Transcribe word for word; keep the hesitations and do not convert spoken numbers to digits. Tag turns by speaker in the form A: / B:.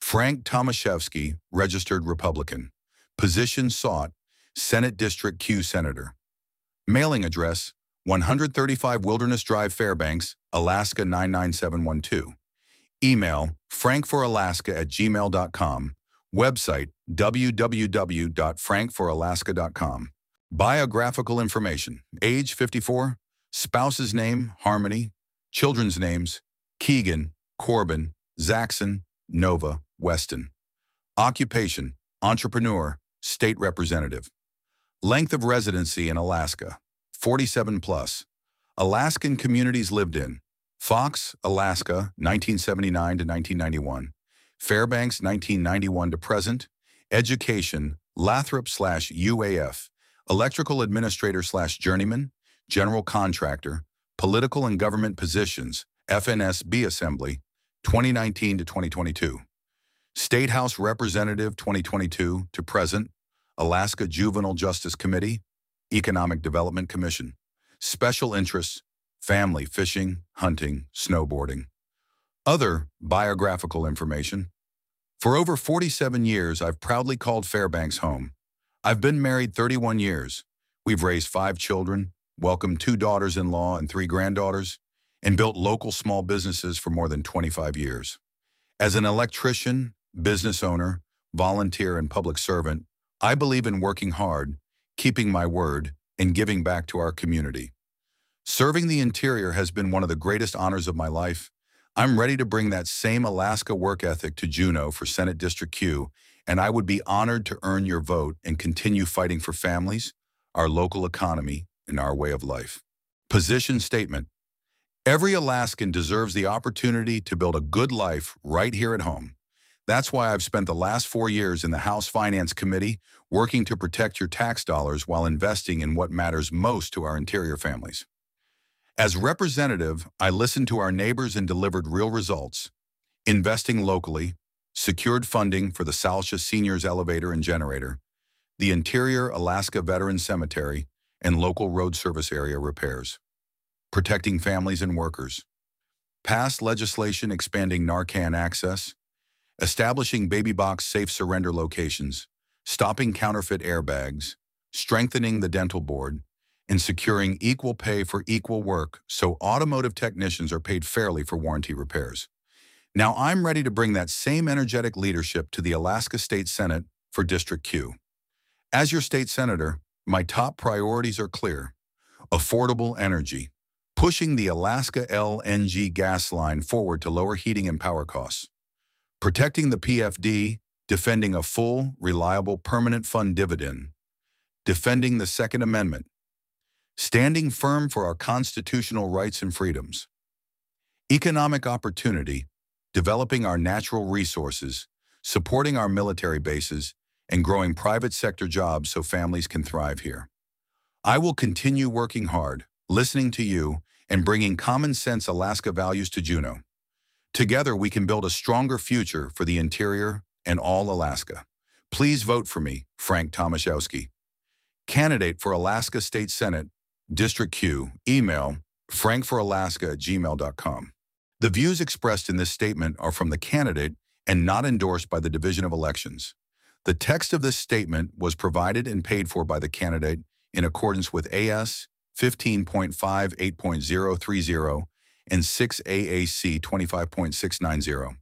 A: Frank Tomaszewski, registered Republican. Position sought, Senate District Q Senator. Mailing address, one thirty-five Wilderness Drive, Fairbanks, Alaska nine nine seven one two. Email, frankforalaska at gmail dot com. Website, w w w dot frank for alaska dot com. Biographical information, age fifty-four, spouse's name, Harmony, children's names, Keegan, Corbin, Zaxxon, Nova, Weston. Occupation, entrepreneur, state representative. Length of residency in Alaska, forty-seven plus. Alaskan communities lived in: Fox, Alaska, nineteen seventy-nine to nineteen ninety-one. Fairbanks, nineteen ninety-one to present. Education, Lathrop slash U A F. Electrical administrator slash journeyman. General contractor. Political and government positions, F N S B Assembly, twenty nineteen to twenty twenty-two. State House Representative, twenty twenty-two to present. Alaska Juvenile Justice Committee. Economic Development Commission. Special interests, family, fishing, hunting, snowboarding. Other biographical information. For over forty-seven years, I've proudly called Fairbanks home. I've been married thirty-one years. We've raised five children, welcomed two daughters-in-law and three granddaughters, and built local small businesses for more than twenty-five years. As an electrician, business owner, volunteer, and public servant, I believe in working hard, keeping my word, and giving back to our community. Serving the interior has been one of the greatest honors of my life. I'm ready to bring that same Alaska work ethic to Juneau for Senate District Q, and I would be honored to earn your vote and continue fighting for families, our local economy, and our way of life. Position statement. Every Alaskan deserves the opportunity to build a good life right here at home. That's why I've spent the last four years in the House Finance Committee working to protect your tax dollars while investing in what matters most to our interior families. As representative, I listened to our neighbors and delivered real results. Investing locally, secured funding for the Salsha Seniors Elevator and Generator, the Interior Alaska Veterans Cemetery, and local road service area repairs. Protecting families and workers. Passed legislation expanding Narcan access, establishing baby box safe surrender locations, stopping counterfeit airbags, strengthening the dental board, and securing equal pay for equal work so automotive technicians are paid fairly for warranty repairs. Now I'm ready to bring that same energetic leadership to the Alaska State Senate for District Q. As your state senator, my top priorities are clear. Affordable energy, pushing the Alaska L N G gas line forward to lower heating and power costs. Protecting the P F D, defending a full, reliable, permanent fund dividend. Defending the Second Amendment. Standing firm for our constitutional rights and freedoms. Economic opportunity, developing our natural resources, supporting our military bases, and growing private sector jobs so families can thrive here. I will continue working hard, listening to you, and bringing common sense Alaska values to Juneau. Together, we can build a stronger future for the interior and all Alaska. Please vote for me, Frank Tomaszewski. Candidate for Alaska State Senate, District Q, email frankforalaska at gmail dot com. The views expressed in this statement are from the candidate and not endorsed by the Division of Elections. The text of this statement was provided and paid for by the candidate in accordance with A S fifteen point five eight point zero three zero and six A A C twenty-five point six nine zero.